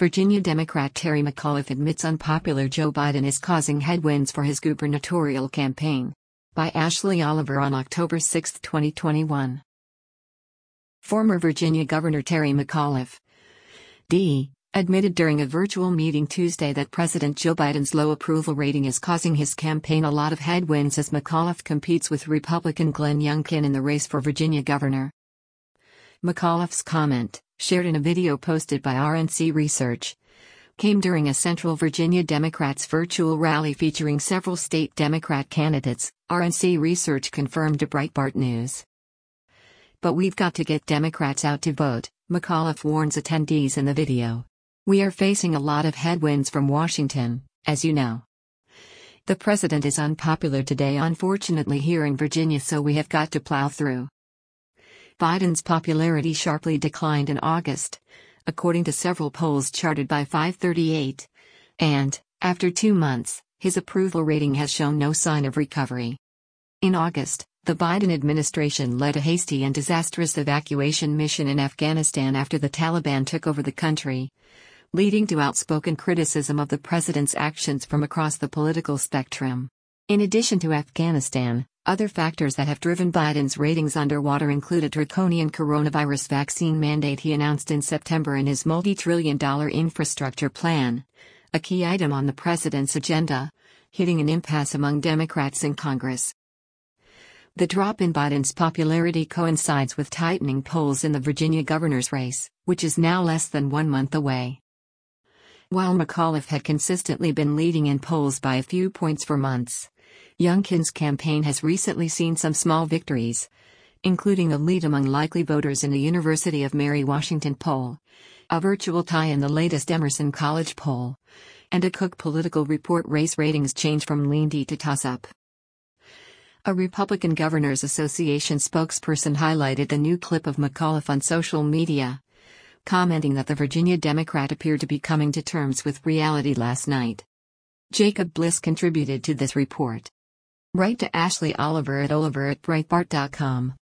Virginia Democrat Terry McAuliffe admits unpopular Joe Biden is causing headwinds for his gubernatorial campaign. By Ashley Oliver on October 6, 2021. Former Virginia Governor Terry McAuliffe, D., admitted during a virtual meeting Tuesday that President Joe Biden's low approval rating is causing his campaign a lot of headwinds as McAuliffe competes with Republican Glenn Youngkin in the race for Virginia governor. McAuliffe's comment, shared in a video posted by RNC Research, came during a Central Virginia Democrats virtual rally featuring several state Democrat candidates, RNC Research confirmed to Breitbart News. But we've got to get Democrats out to vote, McAuliffe warns attendees in the video. We are facing a lot of headwinds from Washington, as you know. The president is unpopular today, unfortunately, here in Virginia, so we have got to plow through. Biden's popularity sharply declined in August, according to several polls charted by 538, and, after 2 months, his approval rating has shown no sign of recovery. In August, the Biden administration led a hasty and disastrous evacuation mission in Afghanistan after the Taliban took over the country, leading to outspoken criticism of the president's actions from across the political spectrum. In addition to Afghanistan, other factors that have driven Biden's ratings underwater include a draconian coronavirus vaccine mandate he announced in September in his multi-trillion-dollar infrastructure plan, a key item on the president's agenda, hitting an impasse among Democrats in Congress. The drop in Biden's popularity coincides with tightening polls in the Virginia governor's race, which is now less than 1 month away. While McAuliffe had consistently been leading in polls by a few points for months, Youngkin's campaign has recently seen some small victories, including a lead among likely voters in the University of Mary Washington poll, a virtual tie in the latest Emerson College poll, and a Cook Political Report race ratings change from lean-D to toss-up. A Republican Governors Association spokesperson highlighted the new clip of McAuliffe on social media, commenting that the Virginia Democrat appeared to be coming to terms with reality last night. Jacob Bliss contributed to this report. Write to Ashley Oliver at Breitbart.com.